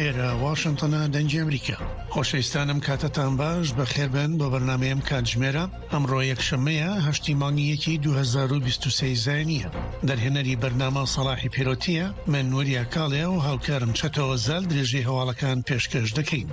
ئێرە واشنتنە دەنگی ئەمریکا. خۆشەویستانم کاتتان باش بەخێربن بۆ بەرنامەیەم کاتژمێرە. ئەمڕۆ یەکشەمەیە 8 مانگی 2023 زاینیە. دەرهێنەری بەرنامە سەلاحی پیرۆتیە، من نووریا کاڵێ و هاوکارم چەتەوە زەل درێژەی هەواڵەکان پێشکەش دەکەین.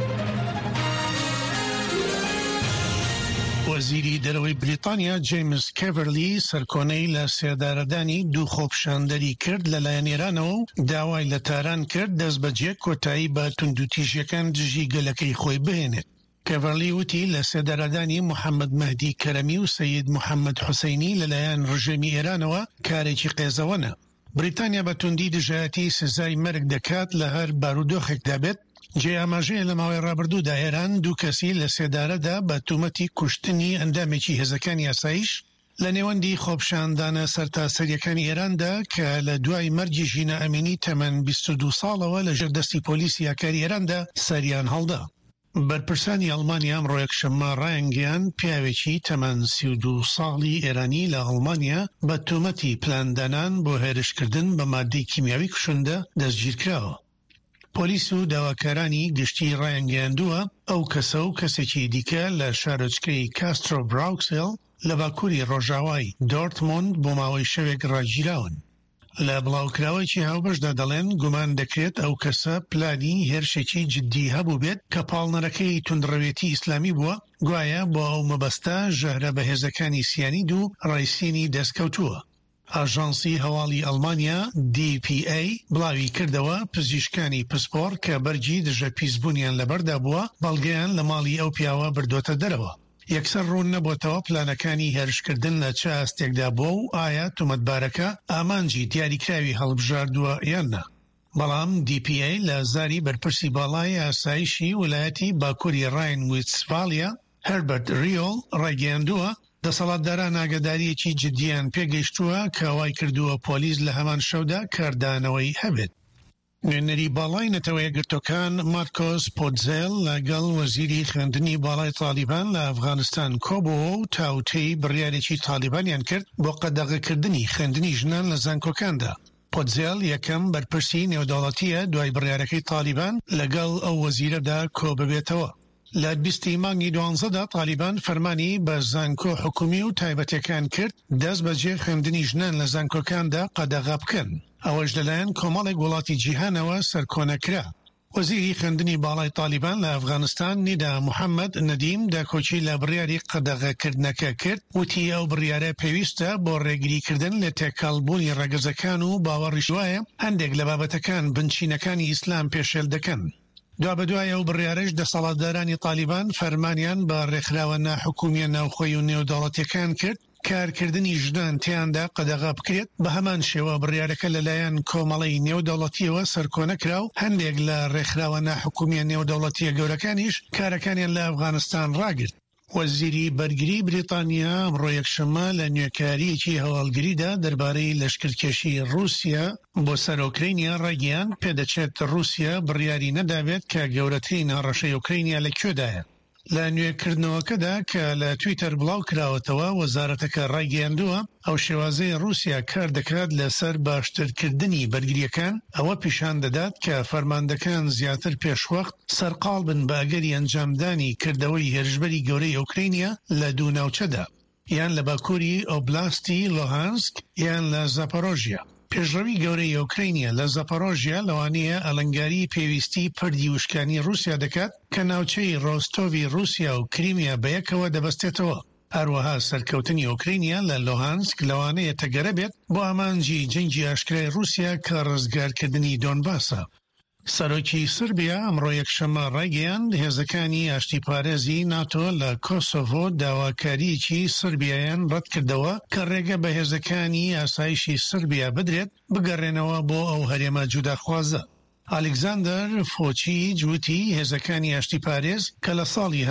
وەزیری دەرەوەی بریتانیا جیمز کێڤەرلی سەرکۆنەی لە سێدارەدانی دوو خۆپشاندەری کرد لەلایەن ئێرانەوە و داوای لە تاران کرد دەست بەجێ کۆتایی بە توندوتیژیەکان دژی گەلەکەی خۆی بهێنێت. کێڤەرلی وتی لە سێدارەدانی محەممەد مەهدی کەرەمی و سەید محەممەد حوسەینی لەلایەن ڕژێمی ئێرانەوە کارێکی قێزەوەنە. بریتانیا بە توندی دژایەتی سزای مەرگ دەکات لە هەر بارودۆخێکدا بێت. جێ ئاماژەیە لە ماوەی ڕابردوودا ئێران دوو کەسی لە سێدارەدا بە تومەتی کوشتنی ئەندامێکی هێزەکانی یاساییش لە نێوەندی خۆپشاندانە سەرتاسەریەکانی ئێراندا کە لە دوای مەرجی ژینە ئەمینی تەمەن 22 ساڵەوە لە ژێردەستی پۆلیسی یاکاری ئێراندا سەریان هەڵدا. بەرپرسانی ئەڵمانیا ئەمڕۆ یەکشەممە ڕایانگەیاند پیاوێکی تەمەن 32 ساڵی ئێرانی لە ئەڵمانیا بە تومەتی پلاندانان بۆ هێرشکردن بە مادەی کیمیاوی کوشندە دەستگیر کراوە. پۆلیس و داواکارانی گشتی ڕایانگەیاندووە ئەو کەسە و کەسێکی دیکە لە شارۆچکەی کاسترۆ براوکسێل لە باکووری ڕۆژاوای دۆرتموند بۆ ماوەی شەوێک ڕاگیراون. لە بڵاوکراوەیەکی هاوبەشدا دەڵێن گومان دەکرێت ئەو کەسە پلانی هێرشێکی جددی هەبوو بێت کە پاڵنەرەکەی توندڕەوێتی ئیسلامی بووە، گوایە بۆ ئەو مەبەستە ژەهرە بەهێزەکانی سیانید و ڕایسینی دەستکەوتووە. ئاژانسی هەواڵی ئەڵمانیا DPA بڵاوی کردەوە پزیشکانی پسپۆر کە بەرگی دژە پیسبوونیان لەبەردا بووە بەڵگەیان لە ماڵی ئەو پیاوە بردوۆتە دەرەوە. یەکسەر ڕوون نەبووتەوە پلانەکانی هێرشکردن لە چه ئاستێکدا بووە و ئایا تومەتبارەکە ئامانجی دیاریکراوی هەڵبژاردووە یان نە. بەڵام DPA لە زاری بەرپرسی باڵای ئاسایشی ویلایەتی باکووری ڕاین وێستفالیا هەربەرت ریۆل ڕایگەیاندووە دەسەڵاتداران ئاگاداریەکی جددیان پێگەیشتووە کە وای کردووە پۆلیس لە هەمان شەودا کاردانەوەی هەبێت. نوێنەری باڵای نەتەوە یەکگرتوەکان مارکۆس پۆتزێل لەگەڵ وەزیری خوێندنی باڵای تالیبان لە ئەفغانستان کۆبووە و تاوتەی بڕیارێکی تالیبانیان کرد بۆ قەدەغەکردنی خوێندنی ژنان لە زانکۆکاندا. پۆتزێل یەکەم بەرپرسی نێودەوڵەتیە دوای بڕیارەکەی تالیبان لەگەڵ ئەو وەزیرەدا کۆ ببێتەوە. لە 20 مانگی 12دا تالیبان فەرمانی بە زانکۆ حکومی و تایبەتەکان کرد دەست بەجێ خوێندنی ژنان لە زانکۆکاندا قەدەغە بکەن. ئەوەش لەلایەن کۆمەڵێک وڵاتی جیهانەوە سەرکۆنەکرا. وەزیری خوێندنی باڵای تالیبان لە ئەفغانستان نیدا محەممەد نەدیم داکۆچی لە بڕیاری قەدەغەکردنەکە کرد، وتی ئەو بڕیارە پێویستە بۆ ڕێگریکردن لە تێکەڵبوونی ڕەگەزەکان و باوەڕیش وایە هەندێک لە بابەتەکان بنچینەکانی ئیسلام پێشێل دەکەن. دوابەدوای ئەو بڕیارەش دەسەڵاتدارانی تالیبان فەرمانیان بە ڕێکخراوە ناحکومیە ناوخۆی و نێودەوڵەتیەکان کرد کارکردنی ژنان تیاندا قەدەغە بکرێت. بە هەمان شێوە بڕیارەکە لەلایەن کۆمەڵی نێودەوڵەتیەوە سەرکۆنەکرا و هەندێک لە ڕێکخراوە ناحکومیە نێودەوڵەتیە گەورەکانیش کارەکانیان لە ئەفغانستان ڕاگرت. وەزیری بەرگری بریتانیا ئەمڕۆ یەکشەممە لە نوێکاریەکی هەواڵگریدا دەربارەی لەشکرکێشی رووسیا بۆ سەر ئۆکرینیا ڕاگەیاند پێدەچێت رووسیا بڕیاری نەدابێت کە گەورەترین هەڕەشەی ئۆکرینیا لەکوێدایە. لە نوێکردنەوەکەدا کە لە تویتەر بڵاو کراوەتەوە وەزارەتەکە ڕایگەیاندووە ئەو شێوازەی رووسیا کار دەکات لەسەر باشترکردنی بەرگریەکان، ئەوە پیشان دەدات کە فەرماندەکان زیاتر پێشوەخت سەرقاڵ بن بە ئەگەری ئەنجامدانی کردەوەی هێرشبەری گەورەی ئۆکرینیا لە دوو ناوچەدا، یان لە باکووری ئۆبلاستی لۆهانسک یان لە زاپۆرۆژیا. پێشڕەوی گەورەی ئۆکرینیا لە زاپۆرۆژیا لەوانەیە ئەلەنگاری پێویستی پردی وشکانی رووسیا دەکات کە ناوچەی ڕۆستۆڤی رووسیا و کریمیا بەیەکەوە دەبەستێتەوە. هەروەها سەرکەوتنی ئۆکرینیا لە لۆهانسک لەوانەیە تەگەرە بێت بۆ ئامانجی جەنگی ئاشکرای رووسیا کە ڕزگارکردنی دۆنباسە. سەرۆکی سربیا ئەمڕۆ یەکشەممە ڕایگەیاند هێزەکانی ئاشتی پارێزی ناتۆ لە کۆسۆڤۆ داواکاریی سربیایان ڕەت کردەوە کە ڕێگە بە هێزەکانی ئاسایشی سربیا بدرێت بگەڕێنەوە بۆ ئەو هەرێمە جوداخوازە. ئالێکزاندەر فۆچی جووتی هێزەکانی ئاشتی پارێز کە لە ساڵی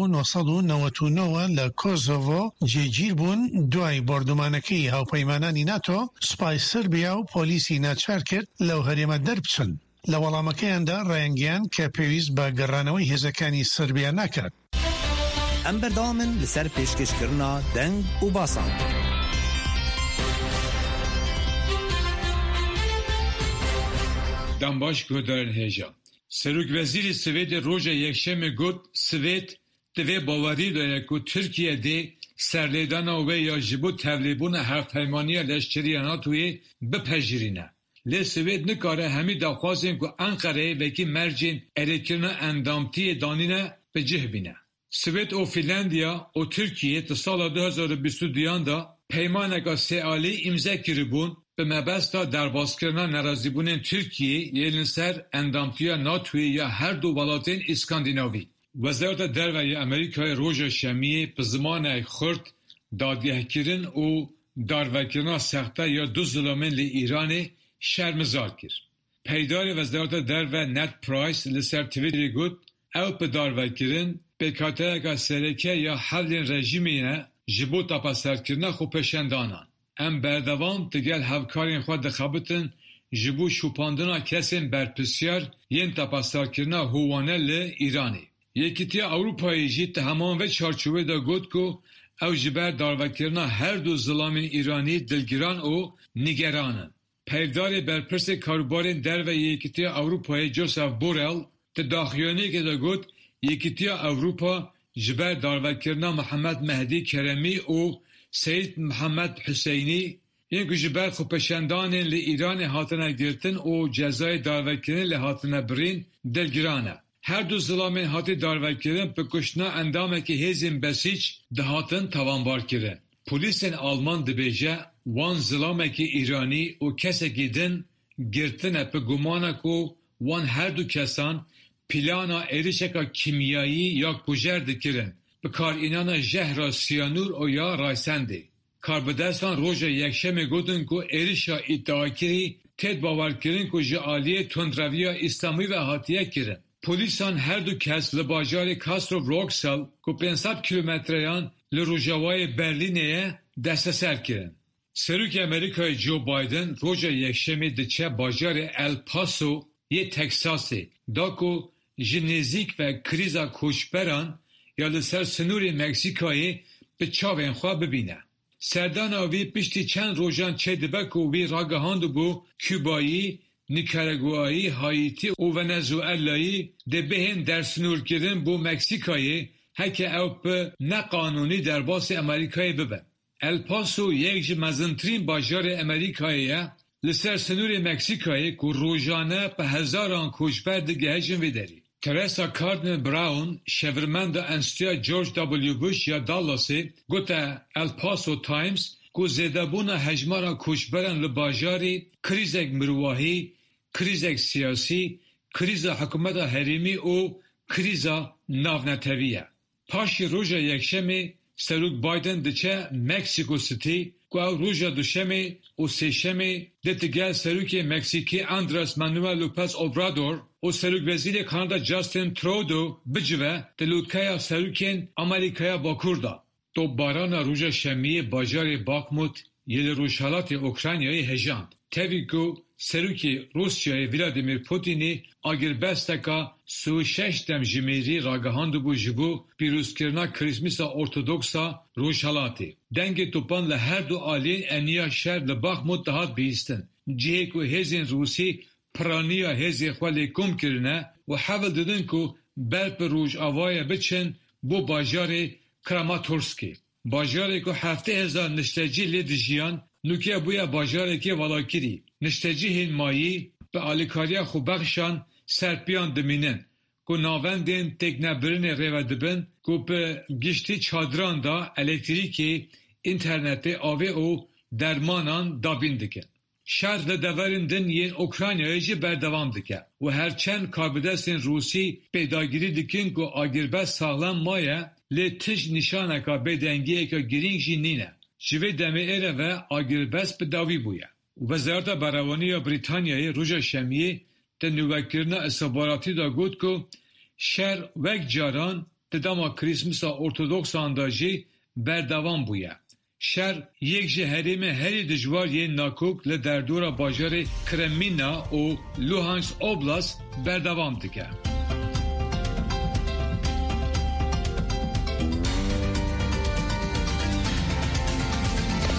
1999 لە کۆسۆڤۆ جێگیر بوون دوای بۆردومانەکەی هاوپەیمانانی ناتۆ، سوپای سربیا و پۆلیسی ناچار کرد لەو هەرێمە دەربچن. لە وەڵامەکەیاندا ڕایانگەیان کە پێویست بە گەڕانەوەی هێزەکانی سربیا ناکات. ئەم بەردەوامن لەسەر پێشکەشکردنا دەنگ و باسان. دەمباش گۆدارن هێژە سروک وزیر سوید روژا یکشنبه گوت سوید دوی باوری داره که ترکیه ده سرلیدان و یا جبو تبلیبون هفپیمانی لشکری ناتوی بپذیرینه. لی سوید نکاره همی دخواستن که انقره وکی مرجین اریکرنا اندامتی دانینه به جه بینه. سوید و فنلاندیا و ترکیه تا سال 2022 دا پیمانگا سیالی امضا کربون به مبستا دربازکرنا نرازیبونن ترکیه یلین سر اندامتیا ناتوی یا هر دو ولایتین اسکاندیناوی. وزارت دروی امریکای روژا شمیه به زمان خورد دادگهکرین و داروکرنا سخته یا دو ظلمین لی ایران شرمزار کرد. پیدار وزارت درو نت پرایس لسر تویتری گوت او به داروکرین به کاترگا سرکه یا حل رژیمینه جبو تاپاسرکرنا خو پشندانان. ام بردوام تگل هفکارین خود دخابتن جبو شوپاندنا کسین برپسیار ین تاپاسرکرنا هوانه لی ایرانی. یکیتی اروپایی جیت همان و چارچوبه دا گوت کو او جبر داروکرنا هر دو ظلامین ایرانی دلگران و نگرانن. پیدار برپرس کاروبارین در و یکیتی اروپایی جوزف بورل ده داخیانی که دا گوت یکیتی اروپا جبر داروکرنا محمد مهدی کرمی و سید محمد حسینی این که جبر خوپشندانین لی ایران هاتنه گرتن و جزای داروکرین لی هاتنه برین دلگرانه. هر دو ظلامین هاتی داروکرین به کشنا اندامه که هیزین بسیج دهاتن توانبار کرن. پولیسین آلمان دبیجه وان ظلامه که ایرانی و کسی گیدن گرتنه به گمانه که وان هر دو کسان پلانا ایریشکا کیمیایی یا کجر دکرن به کار اینانا جهر سیانور و یا رایسنده. کاربدستان روژا یکشنبه گوتن که ایریشا ادعاکری تید باور کرن که جعالی تندرویا اسلامی و هاتیه کرن. پولیسان هر دو کس لباجار کاسترو روکسل که 500 کیلومتریان لروژاوای برلینه دست سر کرن. سروک امریکای جو بایدن روژا یکشنبه دچه باجار الپاسو یه تکساسه داکو جنزیک و کریزا کوشبران یا لسر سنور مکسیکایی به چاوین خواه ببینه. سردان آوی پشتی چند روژان چه دبک و وی راگهاندو بو کوبایی، نیکاراگوایی، هایتی و ونزوئلایی ده بهن در سنور کردن بو مکسیکایی هکه او به نقانونی در باس امریکایی ببن. الپاسو یک مزنترین باجار امریکاییه لسر سنور مکسیکایی که روزانه به هزاران کوچبر دیگه هجم ویداری. ترسا کاردن براون شورمند انستیا جورج دبلیو بوش یا دالاسی گوته الپاسو تایمز که زیدابون هجمارا کوچبران لباجاری کریزک مرواهی، کریزک سیاسی، کریز حکومت حریمی و کریز ناونتویه. پاشی روژا یکشنبه سروک بایدن دچه مکسیکو سیتی که او روژا دوشنبه و سهشنبه دتگل سروک مکسیکی اندرس مانوئل لوپز اوبرادور و سروک وزیر کانادا جاستین ترودو بجوه دلوتکای سروکین امریکای باکوردا. تو باران روژا شنبه باجار باکموت یل روشالات اوکراینیای هجاند. تبیکو سروکی روسیای ولادیمیر پوتینی اگر بستکا 36 دم جمیری راگهاندو بو جبو پیروز کرنا کریسمیسا ارتودکسا روشالاتی. دنگ توپان لهر دو آلین انیا شهر لباخموت دهات بیستن. جهه که هزین روسی پرانیا هزی خوالی کم کرنه و حول دادن که برپ روش آوای بچن بو باجار کراماتورسکی. باجاری که 7,000 نشتجی لید جیان نوکه بویا باجاری که ولاکیری. نشتجی هین مایی به آلیکاریا خوبخشان سرپیان دمینن که ناوندین تکنبرین ریو دبن که به گشتی چادران دا الکتریکی اینترنت آوه و درمانان دابین دکن. شهر لدورین دن یین اوکراینیایی جی بردوام دکن و هرچند کاربدستین روسی پیداگیری دکن که آگربست ساغلام مایه لی تش نشانکا بدنگیه که گرینگ جی نینه. جوی دمه ایره و آگربست به داوی بویه. وزارت براونی بریتانیای روژا شنبه ده نوکرنا استخباراتی دا گفت که شهر وک جاران ده داما کریسمسا ارتودکس انداجی بردوام بویه. شهر یک جهریم هری دجوار یه ناکوک لدردورا باجار کرمینا و لوهانس اوبلاس بردوام دکه.